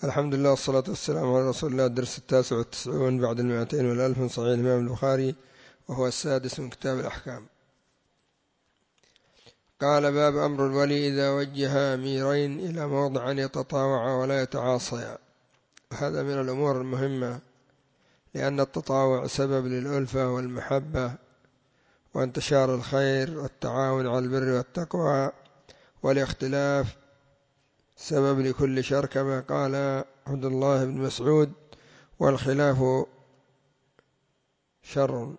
الحمد لله والصلاة والسلام على رسول الله. الدرس 99 بعد 200 والألف من صحيح الإمام البخاري، وهو السادس من كتاب الأحكام. قال: باب أمر الولي إذا وجه أميرين إلى موضع أن يتطاوعا ولا يتعاصيا. هذا من الأمور المهمة، لأن التطاوع سبب للألفة والمحبة وانتشار الخير والتعاون على البر والتقوى، والاختلاف سبب لكل شر، كما قال عبد الله بن مسعود: والخلاف شر.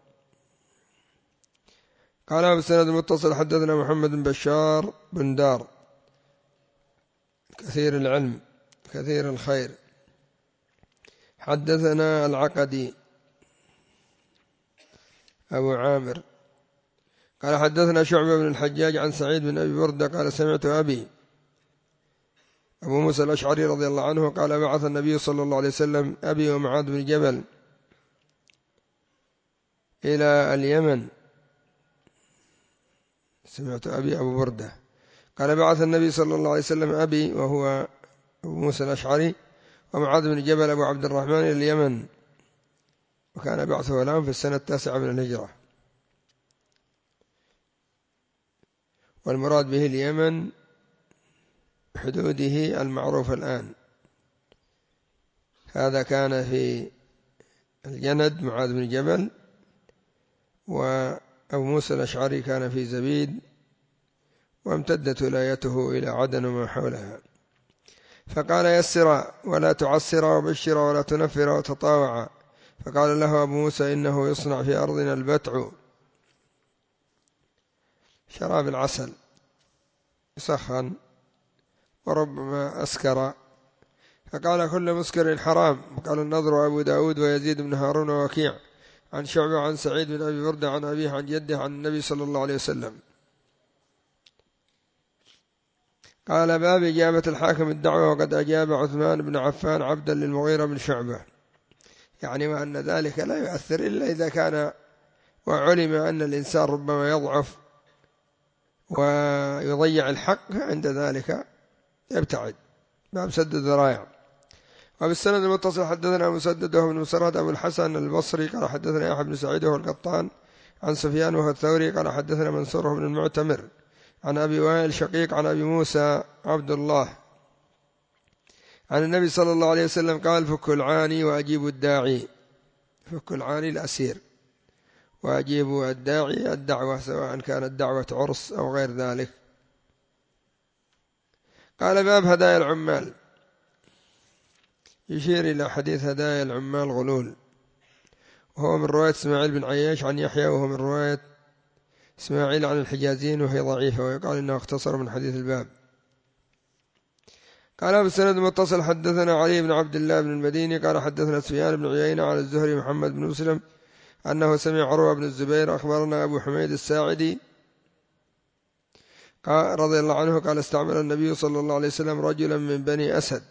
قال بالسند المتصل: حدثنا محمد بن بشار بن دار كثير العلم كثير الخير. حدثنا العقدي أبو عامر قال: حدثنا شعبة بن الحجاج عن سعيد بن أبي بردة قال: سمعت أبو موسى الأشعري رضي الله عنه قال: بعث النبي صلى الله عليه وسلم أبي ومعاذ بن جبل إلى اليمن. سمعت أبو بردة قال: بعث النبي صلى الله عليه وسلم أبي، وهو أبو موسى الأشعري، ومعاذ بن جبل أبو عبد الرحمن إلى اليمن، وكان بعثه لهم في السنة 9 من الهجرة. والمراد به اليمن حدوده المعروف الآن. هذا كان في الجند معاذ بن جبل، وأبو موسى الأشعري كان في زبيد، وامتدت ولايته إلى عدن وما حولها. فقال: يسر ولا تعسر، وبشر ولا تنفر، وتطاوع. فقال له أبو موسى: إنه يصنع في أرضنا البتع، شراب العسل، يسخن وربما أسكر. فقال: كل مسكر حرام. وقال النضر أبو داود ويزيد بن هارون ووكيع عن شعبة عن سعيد بن أبي بردة عن أبيه عن جده عن النبي صلى الله عليه وسلم. قال: باب إجابة الحاكم الدعوة، وقد أجاب عثمان بن عفان عبدا للمغيرة بن شعبة. يعني وأن ذلك لا يؤثر إلا إذا كان وعلم أن الإنسان ربما يضعف ويضيع الحق، عند ذلك يبتعد. باب سد الذرائع. وبالسند المتصل: حدثنا مسدد وهو بن مسرهد أبو الحسن البصري قال: حدثنا يحيى بن سعيد وهو القطان عن سفيان وهو الثوري قال: حدثنا منصور بن المعتمر عن أبي وائل شقيق عن أبي موسى عبد الله عن النبي صلى الله عليه وسلم قال: فكوا العاني وأجيبوا الداعي. فكوا العاني الأسير، وأجيبوا الداعي الدعوة، سواء كانت دعوة عرس أو غير ذلك. قال: باب هدايا العمال. يشير إلى حديث هدايا العمال غلول، وهو من رواية إسماعيل بن عياش عن يحيى، وهو من رواية إسماعيل عن الحجازين، وهي ضعيفة، ويقال إنه اختصر من حديث الباب. قال بالسند المتصل: حدثنا علي بن عبد الله بن المديني قال: حدثنا سفيان بن عيينة على الزهري محمد بن مسلم أنه سمع عروة بن الزبير أخبرنا أبو حميد الساعدي رضي الله عنه قال: استعمل النبي صلى الله عليه وسلم رجلا من بني أسد،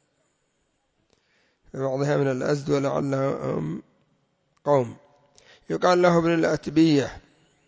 في بعضها من الأزد ولعلهم قوم، يقال له ابن الأتبية،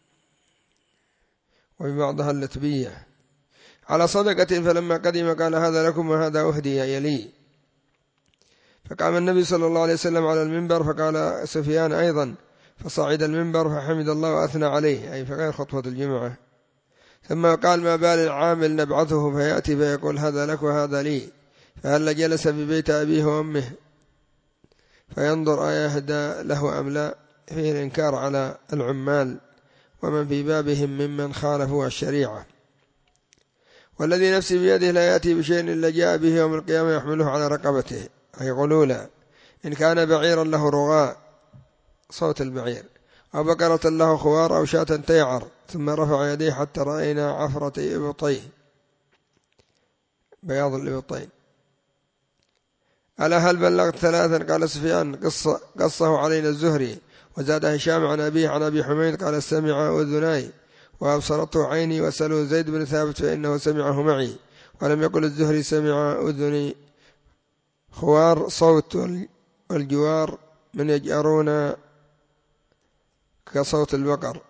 وفي بعضها اللتبية، على صدقة. فلما قدم قال: هذا لكم وهذا أهدي يلي. فقام النبي صلى الله عليه وسلم على المنبر، فقال سفيان أيضا، فصعد المنبر فحمد الله وأثنى عليه، أي في غير خطبة الجمعة. ثم قال: ما بال العامل نبعثه فيأتي فيقول: هذا لك وهذا لي، فهل جلس في بيت أبيه وأمه فينظر أيهدى له أم لا؟ فيه الإنكار على العمال ومن في بابهم ممن خالفوا الشريعة. والذي نفسي بيده لا يأتي بشيء إلا جاء به يوم القيامة يحمله على رقبته، أي غلولا، إن كان بعيرا له رغاء، صوت البعير، أو بقرة له خوار، أو شاة تيعر. ثم رفع يديه حتى رأينا عفرة إبطيه، بياض الإبطين. ألا هل بلغت 3؟ قال سفيان: قصه علينا الزهري. وزاد هشام عن أبيه عن أبي حميد قال: سمع أذناي وأبصرته عيني، وسألوا زيد بن ثابت فإنه سمعه معي. ولم يقل الزهري سمع أذني. خوار صوت الجوار من يجأرون كصوت البقر،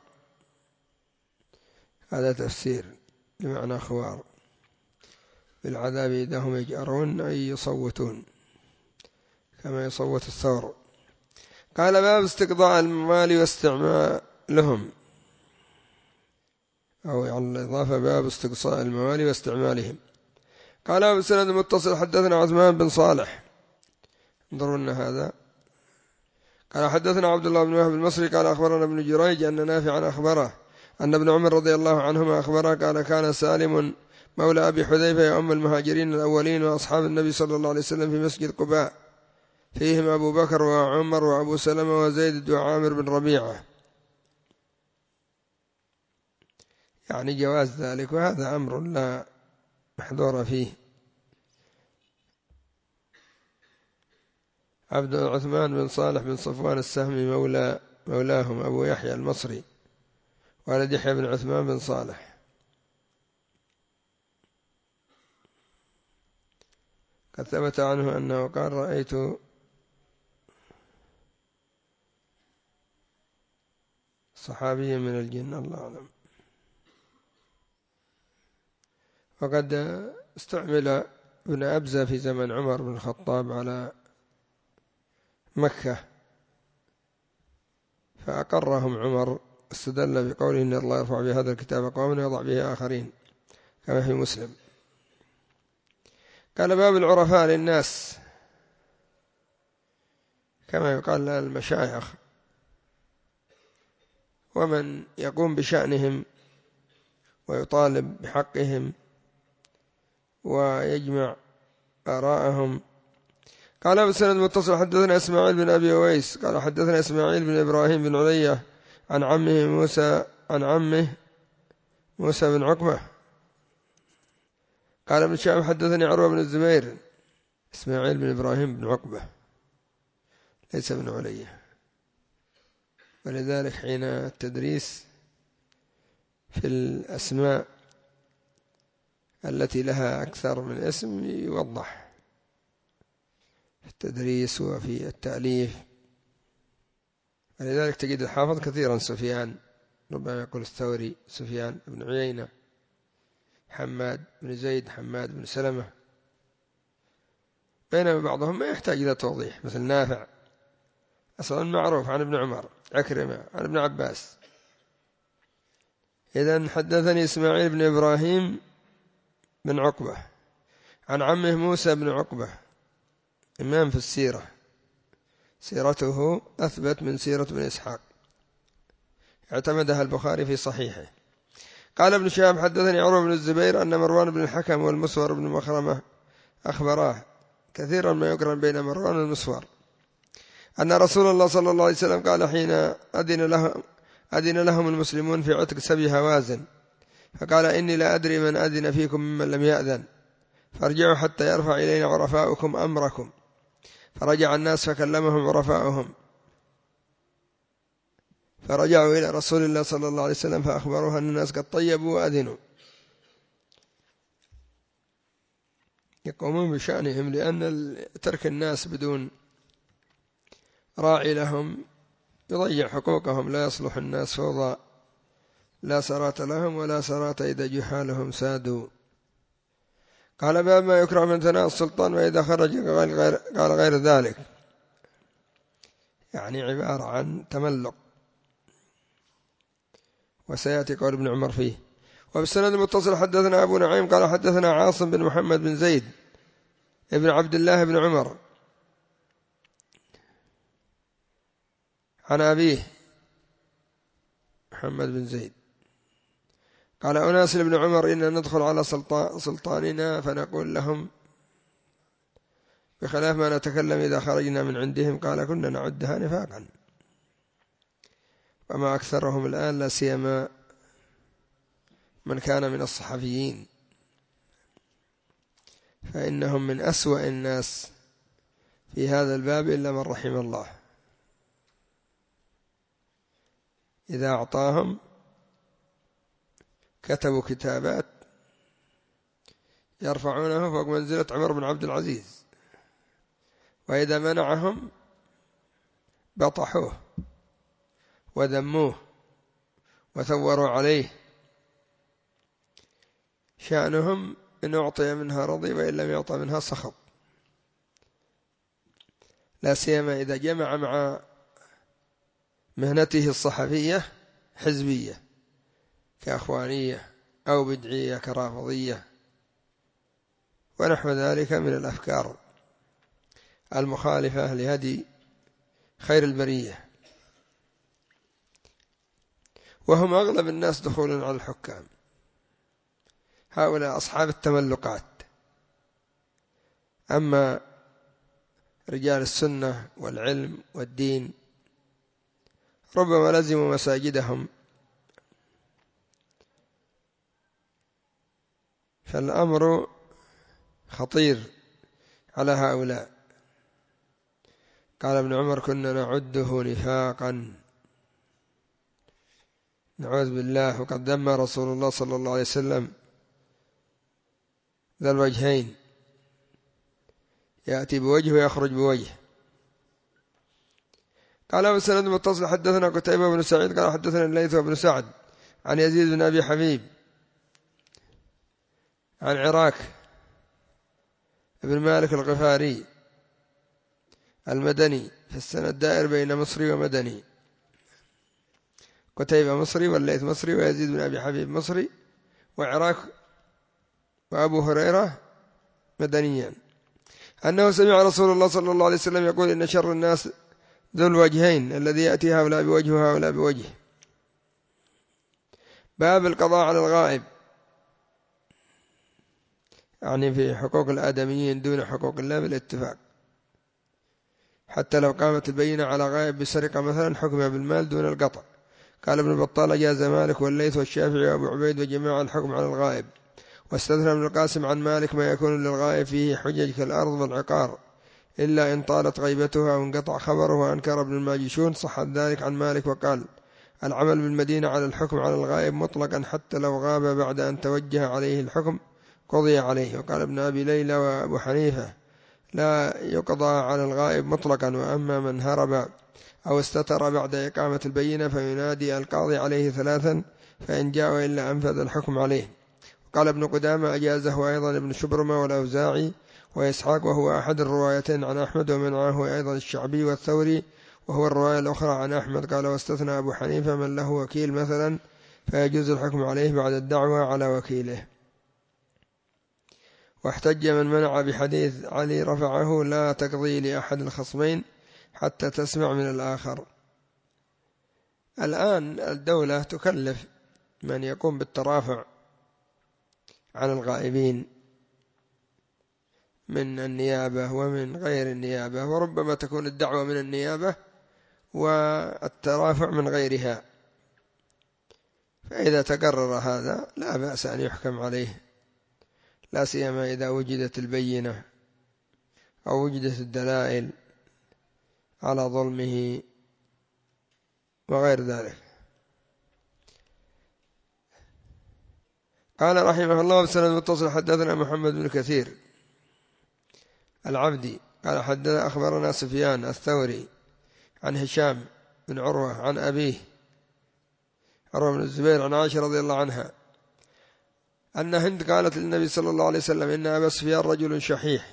هذا تفسير بمعنى خوار. بالعذاب إذا هم يجأرون أي يصوتون. كما يصوت الثور. قال باب استقضاء الموالي واستعمالهم، أو على الإضافة باب استقصاء الموالي واستعمالهم. قال أبو سند المتصل حدثنا عثمان بن صالح، انظروا لنا هذا. قال حدثنا عبد الله بن وهب المصري قال أخبرنا ابن جريج أن نافعا أخبره أن ابن عمر رضي الله عنهما أخبره قال كان سالم مولى أبي حذيفة يؤم المهاجرين الأولين وأصحاب النبي صلى الله عليه وسلم في مسجد قباء، فيهم أبو بكر وعمر وأبو سلمة وزيد وعامر بن ربيعة، يعني جواز ذلك، وهذا أمر لا محذور فيه. عبد عثمان بن صالح بن صفوان السهمي مولاهم أبو يحيى المصري، ولد يحيى بن عثمان بن صالح. قد ثبت عنه أنه قال رأيت صحابيا من الجن، الله أعلم. وقد استعمل ابن أبزة في زمن عمر بن الخطاب على مكة فأقرهم عمر، استدل بقوله إن الله يرفع بهذا الكتاب قوما ويضع به آخرين كما في مسلم. قال باب العرفاء للناس، كما يقال المشايخ ومن يقوم بشأنهم ويطالب بحقهم ويجمع آراءهم. قال أبو سند المتصل حدثنا إسماعيل بن أبي أويس قال حدثنا إسماعيل بن إبراهيم بن علية عن عمه موسى بن عقبة. قال ابن شهاب حدثني عروة بن الزبير، إسماعيل بن إبراهيم بن عقبة ليس بن علية، ولذلك حين التدريس في الأسماء التي لها أكثر من اسم يوضح في التدريس وفي التأليف، ولذلك تجد الحافظ كثيرا سفيان، ربما يقول الثوري سفيان بن عيينة، حماد بن زيد، حماد بن سلمة، بينما بعضهم ما يحتاج إلى توضيح، مثل نافع أصلا معروف عن ابن عمر، عكرمة عن ابن عباس. إذن حدثني إسماعيل بن إبراهيم بن عقبة عن عمه موسى بن عقبة، إمام في السيرة، سيرته أثبت من سيرة بن إسحاق، اعتمدها البخاري في صحيحه. قال ابن شهاب حدثني عروة بن الزبير أن مروان بن الحكم والمسور بن مخرمة أخبراه، كثيرا ما يقرن بين مروان والمسور، أن رسول الله صلى الله عليه وسلم قال حين أذن لهم المسلمون في عتق 7 هوازن، فقال إني لا أدري من أذن فيكم ممن لم يأذن، فارجعوا حتى يرفع إلينا عرفاؤكم أمركم. فرجع الناس فكلمهم عرفاؤهم، فرجعوا إلى رسول الله صلى الله عليه وسلم فأخبروه أن الناس قد طيبوا وأذنوا، يقومون بشأنهم، لأن ترك الناس بدون راعي لهم يضيع حقوقهم، لا يصلح الناس فوضى، لا سرات لهم ولا سرات إذا جحالهم سادوا. قال باب ما يكره من ثناء السلطان وإذا خرج قال غير ذلك، يعني عبارة عن تملق، وسيأتي قول ابن عمر فيه. وبالسند المتصل حدثنا أبو نعيم قال حدثنا عاصم بن محمد بن زيد ابن عبد الله بن عمر عن أبيه محمد بن زيد قال أناس لابن عمر إن ندخل على سلطاننا فنقول لهم بخلاف ما نتكلم إذا خرجنا من عندهم، قال كنا نعدها نفاقا، وما أكثرهم الآن، لا سيما من كان من الصحفيين، فإنهم من أسوأ الناس في هذا الباب إلا من رحم الله. إذا أعطاهم كتبوا كتابات يرفعونه فوق منزلة عمر بن عبد العزيز، وإذا منعهم بطحوه وذموه وثوروا عليه. شأنهم إن أعطي منها رضي وإن لم يعطى منها سخط. لا سيما إذا جمع مع مهنته الصحفية حزبية كأخوانية أو بدعية كرافضية ونحو ذلك من الأفكار المخالفة لهدي خير البرية، وهم أغلب الناس دخولا على الحكام، هؤلاء أصحاب التملقات. أما رجال السنة والعلم والدين ربما لزموا مساجدهم، فالأمر خطير على هؤلاء. قال ابن عمر: كنا نعده نفاقا، نعوذ بالله. وقد ذم رسول الله صلى الله عليه وسلم ذا الوجهين، يأتي بوجه ويخرج بوجه. قال أبو سند المتصل: حدثنا قتيبة بن سعيد قال حدثنا الليث بن سعد عن يزيد بن أبي حبيب عن عراك بن مالك الغفاري المدني، في السند دائر بين مصري ومدني. قتيبة مصري والليث مصري ويزيد بن أبي حبيب مصري وعراك وأبو هريرة مدنيا، أنه سمع رسول الله صلى الله عليه وسلم يقول: إن شر الناس ذو الوجهين الذي يأتي هؤلاء بوجه وهؤلاء بوجه. باب القضاء على الغائب، يعني في حقوق الآدميين دون حقوق الله بالاتفاق، حتى لو قامت البينة على غائب بسرقة مثلا حكم بالمال دون القطع. قال ابن بطال: جاز مالك والليث والشافعي وابو عبيد وجماعة الحكم على الغائب، واستثنى ابن القاسم عن مالك ما يكون للغائب فيه حجج كالأرض والعقار، إلا إن طالت غيبتها أو انقطع خبره. وأنكر ابن الماجشون صح ذلك عن مالك، وقال: العمل بالمدينة على الحكم على الغائب مطلقا حتى لو غاب بعد أن توجه عليه الحكم قضي عليه. وقال ابن أبي ليلى وأبو حنيفة: لا يقضى على الغائب مطلقا، وأما من هرب أو استتر بعد إقامة البينة فينادي القاضي عليه ثلاثا، فإن جاء وإلا أنفذ الحكم عليه. قال ابن قدامة: أجازه أيضا ابن شبرمة والأوزاعي وإسحاق، وهو أحد الروايتين عن أحمد، ومنعه أيضا الشعبي والثوري، وهو الرواية الأخرى عن أحمد. قال: واستثنى أبو حنيفة من له وكيل مثلا، فيجوز الحكم عليه بعد الدعوة على وكيله. واحتج من منع بحديث علي رفعه: لا تقضي لأحد الخصمين حتى تسمع من الآخر. الآن الدولة تكلف من يقوم بالترافع عن الغائبين من النيابة ومن غير النيابة، وربما تكون الدعوة من النيابة والترافع من غيرها، فإذا تقرر هذا لا بأس أن يحكم عليه، لا سيما إذا وجدت البينة أو وجدت الدلائل على ظلمه وغير ذلك. قال رحمه الله: بسند المتصل حدثنا محمد بن كثير العبدي قال حدثنا أخبرنا سفيان الثوري عن هشام بن عروة عن أبيه عروة بن الزبير عن عائشة رضي الله عنها أن هند قالت للنبي صلى الله عليه وسلم: إن أبا سفيان رجل شحيح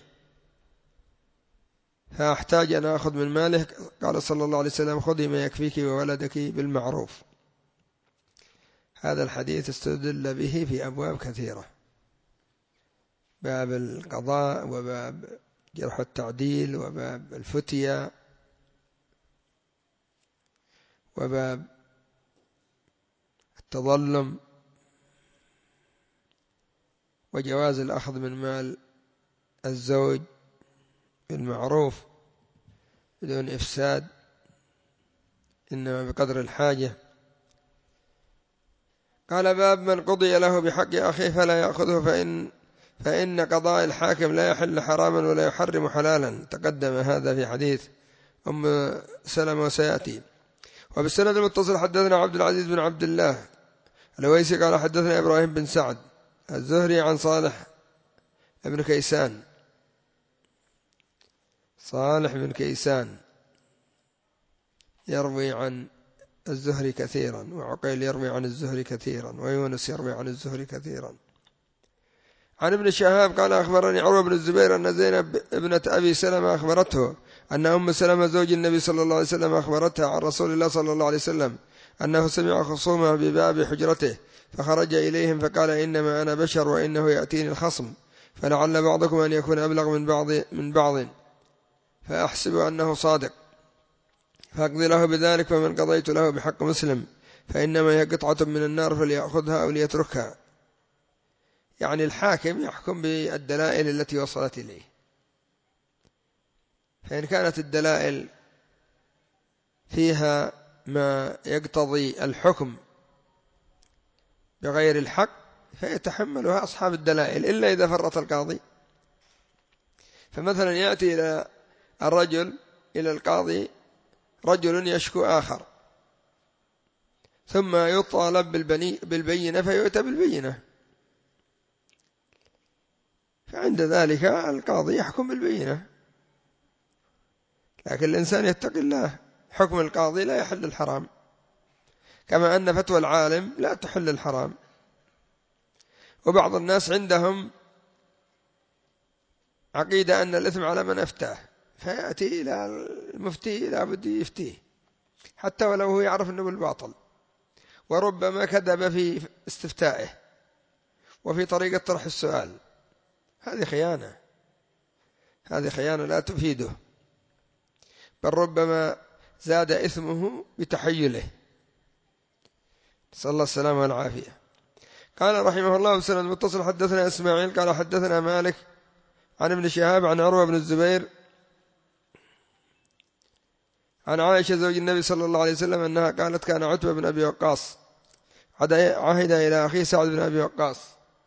فأحتاج أن أخذ من ماله. قال صلى الله عليه وسلم: خذي ما يكفيك وولدك بالمعروف. هذا الحديث استدل به في أبواب كثيرة: باب القضاء، وباب جرح التعديل، وباب الفتية، وباب التظلم، وجواز الأخذ من مال الزوج بالمعروف بدون إفساد، إنما بقدر الحاجة. قال: باب من قضي له بحق أخيه فلا يأخذه، فإن قضاء الحاكم لا يحل حراما ولا يحرم حلالا. تقدم هذا في حديث أم سلمة وسيأتي. وبالسند المتصل حدثنا عبد العزيز بن عبد الله الويسي قال حدثنا إبراهيم بن سعد الزهري عن صالح بن كيسان. صالح بن كيسان يروي عن الزهري كثيرا، وعقيل يروي عن الزهري كثيرا، ويونس يروي عن الزهري كثيرا. عن ابن شهاب قال: أخبرني عروة بن الزبير أن زينب ابنة أبي سلمة أخبرته أن أم سلمة زوج النبي صلى الله عليه وسلم أخبرتها عن رسول الله صلى الله عليه وسلم أنه سمع خصومها بباب حجرته فخرج إليهم فقال إنما أنا بشر وإنه يأتيني الخصم فلعل بعضكم أن يكون أبلغ من بعض فأحسب أنه صادق فأقضي له بذلك ومن قضيت له بحق مسلم فإنما هي قطعة من النار فليأخذها أو ليتركها. يعني الحاكم يحكم بالدلائل التي وصلت إليه، فإن كانت الدلائل فيها ما يقتضي الحكم بغير الحق فيتحملها أصحاب الدلائل إلا إذا فرط القاضي. فمثلا يأتي إلى الرجل إلى القاضي رجل يشكو آخر ثم يطالب بالبينة فيؤتى بالبينة، فعند ذلك القاضي يحكم بالبينة. لكن الإنسان يتقي الله، حكم القاضي لا يحل الحرام، كما أن فتوى العالم لا تحل الحرام. وبعض الناس عندهم عقيدة أن الإثم على من أفتاه، فيأتي إلى المفتي لا بد يفتيه حتى ولو هو يعرف أنه بالباطل، وربما كذب في استفتائه وفي طريقة طرح السؤال. هذه خيانة، هذه خيانة لا تفيده، بل ربما زاد إثمه بتحيله. صلى الله السلامة والعافية. قال رحمه الله بسند متصل حدثنا إسماعيل قال حدثنا مالك عن ابن شهاب عن عروة بن الزبير عن عائشة زوج النبي صلى الله عليه وسلم أنها قالت كان عتبة بن أبي وقاص عهد إلى أخيه سعد بن أبي وقاص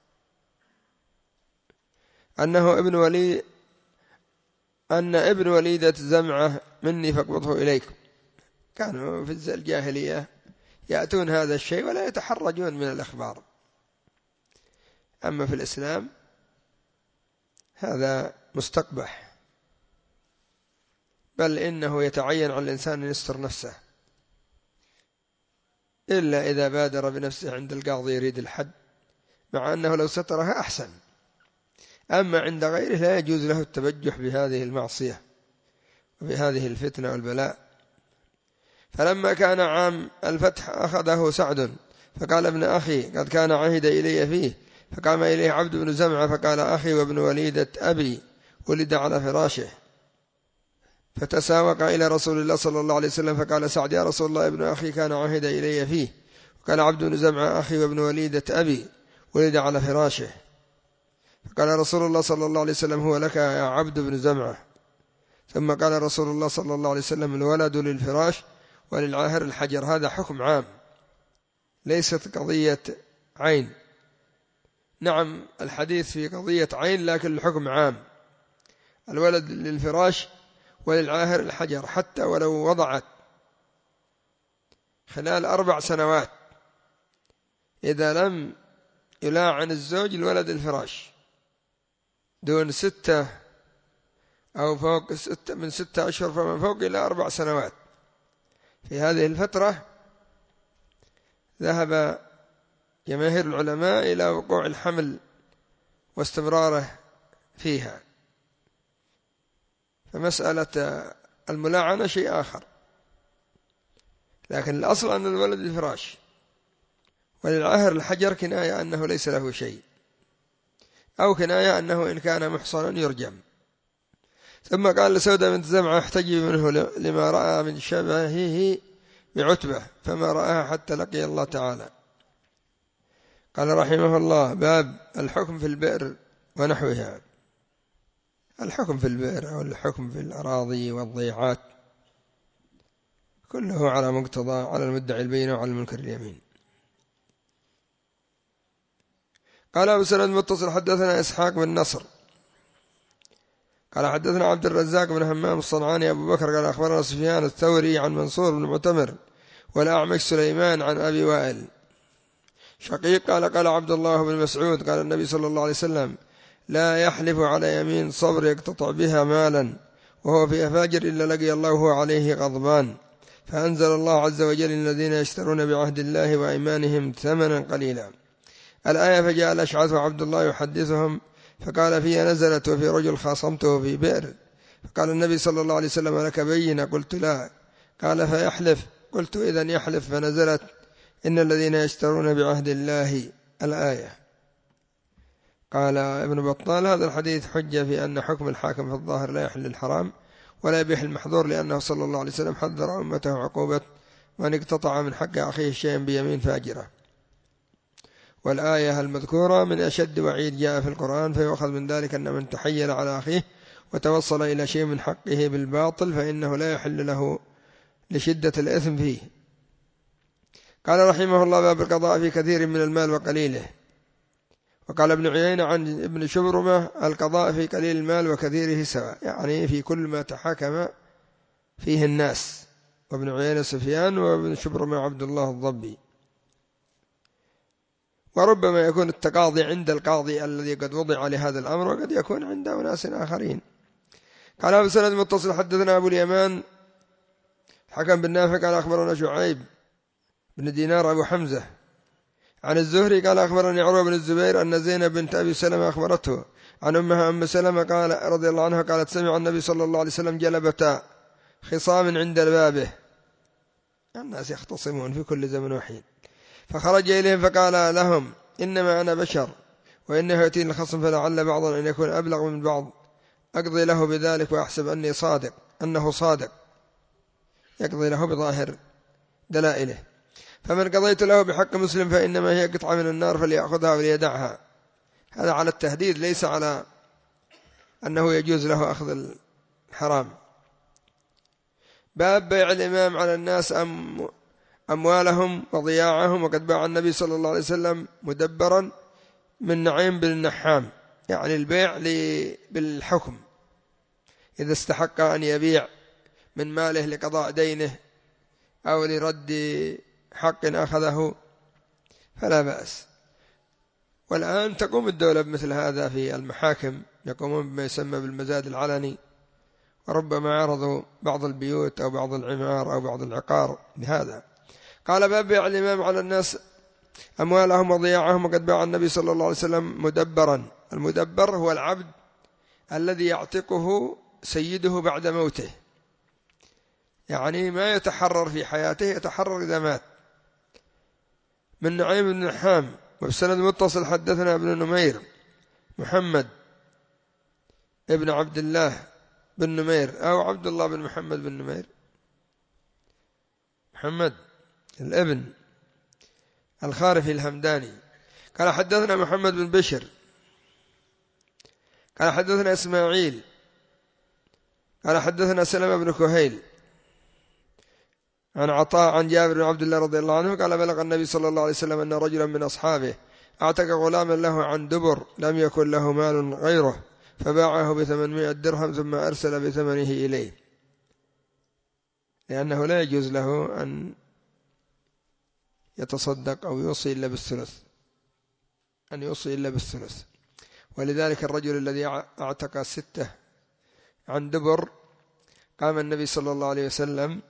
أنه ابن وليدة زمعة مني فاقبضه إليك. كانوا في الجاهلية يأتون هذا الشيء ولا يتحرجون من الأخبار، أما في الإسلام هذا مستقبح، بل إنه يتعين على الإنسان أن يستر نفسه إلا إذا بادر بنفسه عند القاضي يريد الحد، مع أنه لو سترها أحسن. أما عند غيره لا يجوز له التبجح بهذه المعصية وبهذه الفتنة والبلاء. فلما كان عام الفتح أخذه سعد فقال ابن أخي قد كان عهد إلي فيه، فقام إليه عبد بن زمعة فقال أخي وابن وليدة أبي ولد على فراشه، فتساوق إلى رسول الله صلى الله عليه وسلم فقال سعد يا رسول الله ابن أخي كان عهد إلي فيه، وقال عبد بن زمعة أخي وابن وليدة أبي ولد على فراشه، فقال رسول الله صلى الله عليه وسلم هو لك يا عبد بن زمعة. ثم قال رسول الله صلى الله عليه وسلم الولد للفراش وللعاهر الحجر. هذا حكم عام ليست قضية عين. نعم الحديث في قضية عين لكن الحكم عام، الولد للفراش وللعاهر الحجر، حتى ولو وضعت خلال 4 سنوات إذا لم يلاعن الزوج الولد الفراش دون 6 أو فوق 6 من 6 أشهر فمن فوق إلى 4 سنوات، في هذه الفترة ذهب جماهير العلماء إلى وقوع الحمل واستمراره فيها. فمسألة الملاعنة شيء آخر، لكن الأصل أن الولد الفراش، وللعاهر الحجر كناية أنه ليس له شيء، أو كناية أنه إن كان محصنا يرجم. ثم قال لسودة بنت زمعة احتجي منه لما رأى من شبهه بعتبة فما رآها حتى لقي الله تعالى. قال رحمه الله باب الحكم في البئر ونحوها. الحكم في البئر أو الحكم في الأراضي والضيعات كله على مقتضى على المدعي البينة وعلى المنكر اليمين. قال أبو سند متصل حدثنا إسحاق بن نصر قال حدثنا عبد الرزاق بن همام الصنعاني أبو بكر قال أخبرنا سفيان الثوري عن منصور بن معتمر والأعمش سليمان عن أبي وائل شقيق قال عبد الله بن مسعود قال النبي صلى الله عليه وسلم لا يحلف على يمين صبر يقتطع بها مالا وهو في أفاجر إلا لقي الله وهو عليه غضبان، فأنزل الله عز وجل الذين يشترون بعهد الله وأيمانهم ثمنا قليلا الآية. فجاء الأشعث وعبد الله يحدثهم فقال فيها نزلت وفي رجل خاصمته في بئر فقال النبي صلى الله عليه وسلم: لك بينة؟ قلت: لا. قال: فيحلف. قلت: إذن يحلف. فنزلت: إن الذين يشترون بعهد الله الآية. قال ابن بطال: هذا الحديث حجة في أن حكم الحاكم في الظاهر لا يحل الحرام ولا يبيح المحظور، لأنه صلى الله عليه وسلم حذر أمته عقوبة من اقتطع من حق أخيه شيئا بيمين فاجرة. والآية المذكورة من أشد وعيد جاء في القرآن، فيؤخذ من ذلك أن من تحيل على أخيه وتوصل إلى شيء من حقه بالباطل فإنه لا يحل له لشدة الإثم فيه. قال رحمه الله: باب القضاء في كثير من المال وقليله. وقال ابن عيينة عن ابن شبرمة: القضاء في قليل المال وكثيره سواء، يعني في كل ما تحاكم فيه الناس. وابن عيينة سفيان، وابن شبرمة عبد الله الضبي. وربما يكون التقاضي عند القاضي الذي قد وضع لهذا الأمر، وقد يكون عند أناس آخرين. قال أبو سند متصل: حدثنا أبو اليمان حكم بن نافع قال أخبرنا شعيب بن دينار أبو حمزة عن الزهري قال أخبرني عروة بن الزبير أن زينب بنت أبي سلمة أخبرته عن أمها أم سلمة قال رضي الله عنها قالت: سمع النبي صلى الله عليه وسلم جلبتا خصام عند بابه، الناس يختصمون في كل زمن وحين، فخرج إليهم فقال لهم: إنما أنا بشر وإنه يأتيني الخصم، فلعل بعضا أن يكون أبلغ من بعض، أقضي له بذلك وأحسب أني صادق، أنه صادق، يقضي له بظاهر دلائله. فمن قضيت له بحق مسلم فإنما هي قطعة من النار فليأخذها وليدعها. هذا على التهديد، ليس على أنه يجوز له أخذ الحرام. باب بيع الإمام على الناس أموالهم وضياعهم. وقد باع النبي صلى الله عليه وسلم مدبرا من نعيم بن النحام، يعني البيع بالحكم، إذا استحق أن يبيع من ماله لقضاء دينه أو لرد حق أخذه فلا بأس. والآن تقوم الدولة بمثل هذا في المحاكم، يقومون بما يسمى بالمزاد العلني، وربما عرضوا بعض البيوت أو بعض العمار أو بعض العقار بهذا. قال: باب بيع الإمام على الناس أموالهم وضياعهم. وقد باع النبي صلى الله عليه وسلم مدبرا. المدبر هو العبد الذي يعتقه سيده بعد موته، يعني ما يتحرر في حياته، يتحرر إذا مات. من نعيم بن النحام. وبسند متصل: حدثنا ابن نمير محمد ابن عبد الله بن نمير أو عبد الله بن محمد بن نمير، محمد الابن الخارفي الهمداني. قال: حدثنا محمد بن بشر قال: حدثنا إسماعيل قال: حدثنا سلمة بن كهيل عن عطاء عن جابر بن عبد الله رضي الله عنه قال: بلغ النبي صلى الله عليه وسلم أن رجلا من أصحابه أعتق غلاما له عن دبر لم يكن له مال غيره، فباعه ب800 درهم ثم أرسل بثمنه إليه، لأنه لا يجوز له أن يتصدق أو يوصي إلا بالثلث، ولذلك الرجل الذي اعتق 6 عن دبر قام النبي صلى الله عليه وسلم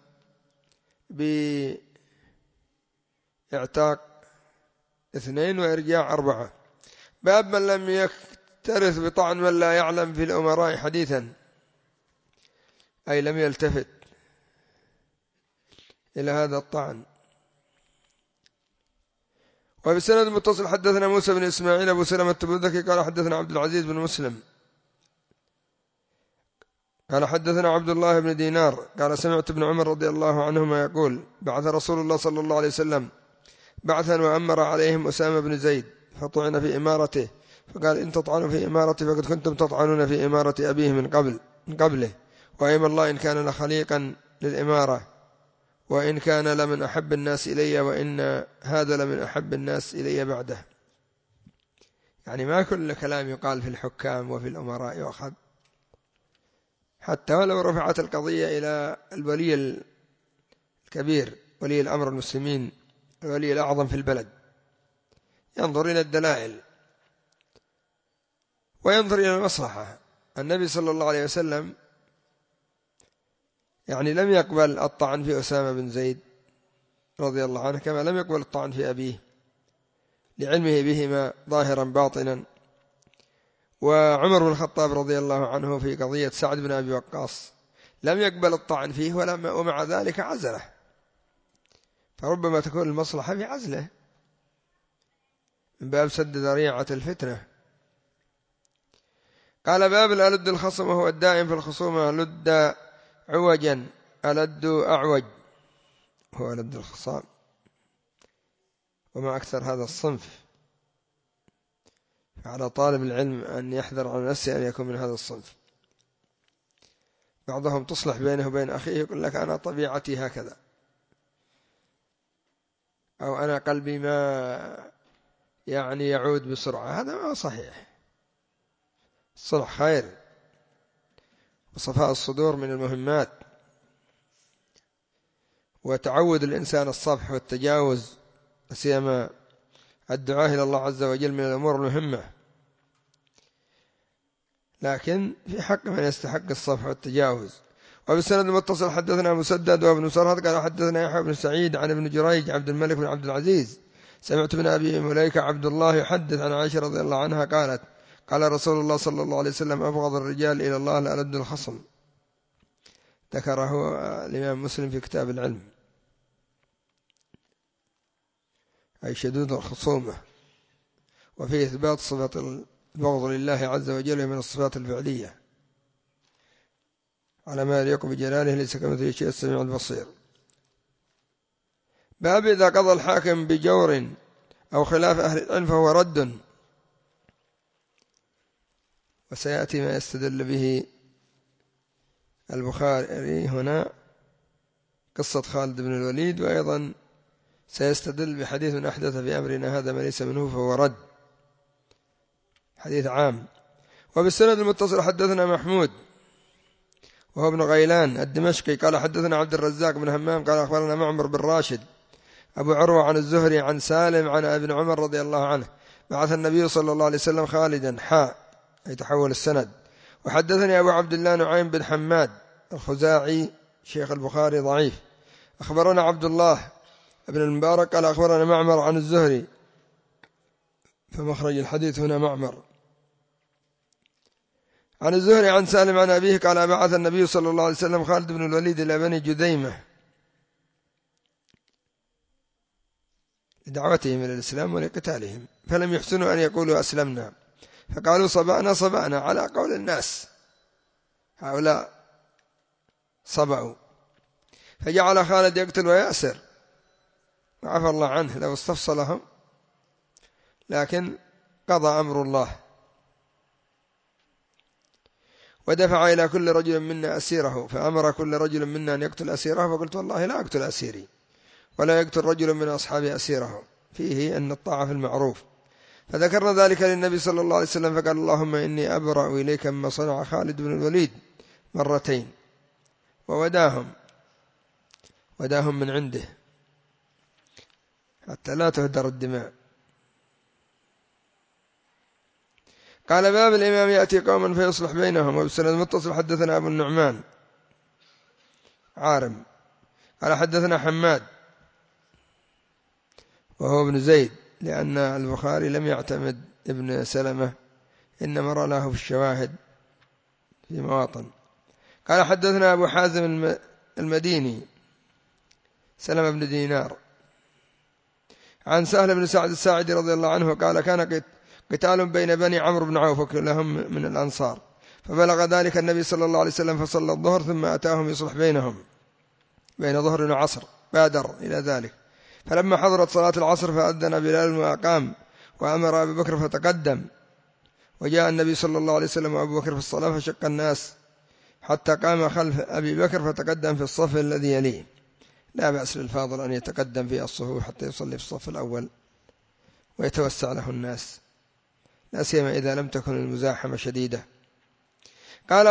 بإعتاق 2 وإرجاع 4. باب من لم يكترث بطعن من لا يعلم في الأمراء حديثا، أي لم يلتفت إلى هذا الطعن. وبسند متصل: حدثنا موسى بن إسماعيل أبو سلمة التبوذكي قال: حدثنا عبد العزيز بن مسلم قال: حدثنا عبد الله بن دينار قال: سمعت ابن عمر رضي الله عنهما يقول: بعث رسول الله صلى الله عليه وسلم بعثا وأمر عليهم أسامة بن زيد فطعن في إمارته، فقال: إن تطعنوا في إمارتي فقد كنتم تطعنون في إمارة أبيه من قبله، وأيم الله إن كان لخليقا للإمارة، وإن كان لمن أحب الناس إلي، وإن هذا لمن أحب الناس إلي بعده. يعني ما كل كلام يقال في الحكام وفي الأمراء يؤخذ، حتى ولو رفعت القضية إلى الولي الكبير، ولي الأمر المسلمين، الولي الأعظم في البلد، ينظر إلى الدلائل وينظر إلى المصلحة. النبي صلى الله عليه وسلم يعني لم يقبل الطعن في أسامة بن زيد رضي الله عنه، كما لم يقبل الطعن في أبيه، لعلمه بهما ظاهرا باطنا، وعمر بن الخطاب رضي الله عنه في قضية سعد بن أبي وقاص لم يقبل الطعن فيه ومع ذلك عزله، فربما تكون المصلحة في عزله من باب سد ذريعة الفتنة. قال باب الألد الخصم وهو الدائم في الخصومة، لد عوجا ألد أعوج، هو ألد الخصام. وما أكثر هذا الصنف، فعلى طالب العلم أن يحذر على نفسه أن يكون من هذا الصنف. بعضهم تصلح بينه وبين أخيه يقول لك أنا طبيعتي هكذا، أو أنا قلبي ما يعود بسرعة، هذا ما صحيح. الصلح خير، وصفاء الصدور من المهمات، وتعود الإنسان الصفح والتجاوز، سيما الدعاء إلى الله عز وجل من الأمور المهمة، لكن في حق من يستحق الصفح والتجاوز. وبالسند المتصل حدثنا مسدد وابن سرهد قال حدثنا يحيى بن سعيد عن ابن جريج عبد الملك بن عبد العزيز سمعت ابن أبي مليكة عبد الله يحدث عن عائشة رضي الله عنها قالت قال رسول الله صلى الله عليه وسلم أبغض الرجال إلى الله لألد الخصم. ذكره الإمام مسلم في كتاب العلم، أي شدود الخصومة، وفيه إثبات صفة البغض لله عز وجل من الصفات الفعلية على ما يليق بجلاله، ليس كمثله شيء السميع البصير. باب إذا قضى الحاكم بجور أو خلاف أهل العلم فهو رد. وسيأتي ما يستدل به البخاري هنا قصة خالد بن الوليد، وأيضا سيستدل بحديث أحدث في أمرنا هذا ما ليس منه فهو رد، حديث عام. وبالسند المتصل حدثنا محمود وهو ابن غيلان الدمشقي قال حدثنا عبد الرزاق بن همام قال أخبرنا معمر بن راشد أبو عروة عن الزهري عن سالم عن ابن عمر رضي الله عنه بعث النبي صلى الله عليه وسلم خالدا أي تحول السند. وحدثني أبو عبد الله نعيم بن حماد الخزاعي شيخ البخاري ضعيف. أخبرنا عبد الله ابن المبارك قال أخبرنا معمر عن الزهري، فمخرج الحديث هنا معمر عن الزهري عن سالم عن أبيه قال بعث النبي صلى الله عليه وسلم خالد بن الوليد إلى بني جذيمة لدعوتهم إلى الإسلام ولقتالهم، فلم يحسنوا أن يقولوا أسلمنا، فقالوا صبأنا على قول الناس، هؤلاء صبأوا. فجعل خالد يقتل ويأسر، وعفى الله عنه لو استفصلهم، لكن قضى أمر الله ودفع إلى كل رجل منا أسيره، فأمر كل رجل منا أن يقتل أسيره، فقلت والله لا أقتل أسيري ولا يقتل رجل من أصحاب أسيره، فيه أن الطاعة في المعروف. فذكرنا ذلك للنبي صلى الله عليه وسلم فقال اللهم إني أبرأ إليك مما صنع خالد بن الوليد مرتين، ووداهم من عنده حتى لا تهدر الدماء. قال باب الإمام يأتي قوما فيصلح بينهم. وبالسند المتصل حدثنا أبو النعمان عارم قال حدثنا حماد وهو ابن زيد، لأن البخاري لم يعتمد ابن سلمة، إنما رأى له في الشواهد في مواطن. قال حدثنا أبو حازم المديني سلمة بن دينار عن سهل بن سعد الساعدي رضي الله عنه قال كان قتال بين بني عمرو بن عوف وكلهم من الأنصار، فبلغ ذلك النبي صلى الله عليه وسلم فصلى الظهر ثم أتاهم يصلح بينهم بين ظهر وعصر، بادر إلى ذلك. فلما حضرت صلاة العصر فأذن بلال وأقام وأمر أبي بكر فتقدم، وجاء النبي صلى الله عليه وسلم وأبو بكر في الصلاة فشق الناس حتى قام خلف أبي بكر فتقدم في الصف الذي يليه. لا بأس للفاضل أن يتقدم في الصفوف حتى يصلي في الصف الأول ويتوسع له الناس، لا سيما إذا لم تكن المزاحمة شديدة. قال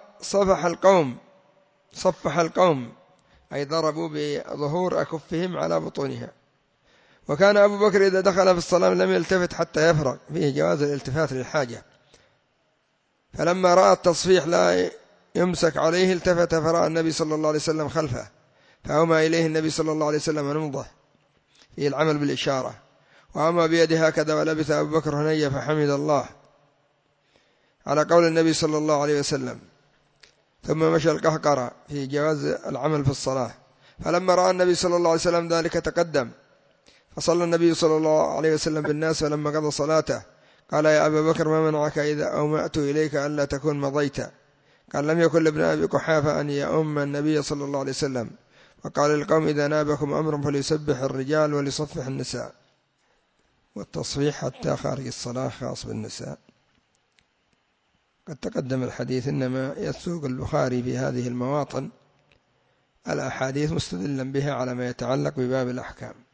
صفح القوم أي ضربوا بظهور أكفهم على بطونها. وكان أبو بكر إذا دخل في الصلاة لم يلتفت حتى يفرغ، فيه جواز الالتفات للحاجة. فلما رأى التصفيح لا يمسك عليه التفت فرأى النبي صلى الله عليه وسلم خلفه، فأومى إليه النبي صلى الله عليه وسلم نمضه فيه العمل بالإشارة، وأما بيده هكذا ولبث أبو بكر هنية فحمد الله. على قول النبي صلى الله عليه وسلم، ثم مشى القهقرة في جواز العمل في الصلاة. فلما رأى النبي صلى الله عليه وسلم ذلك تقدم، فصلى النبي صلى الله عليه وسلم بالناس، فلما قضى صلاته قال: يا أبا بكر ما منعك إذا أومأت إليك ألا تكون مضيت؟ قال: لم يكن لابن أبي قحافة أن يؤم النبي صلى الله عليه وسلم. وقال للقوم: إذا نابكم أمر فليسبح الرجال وليصفح النساء. والتصفيح حتى خارج الصلاة خاص بالنساء. قد تقدم الحديث، إنما يسوق البخاري في هذه المواطن الأحاديث مستدلا بها على ما يتعلق بباب الأحكام.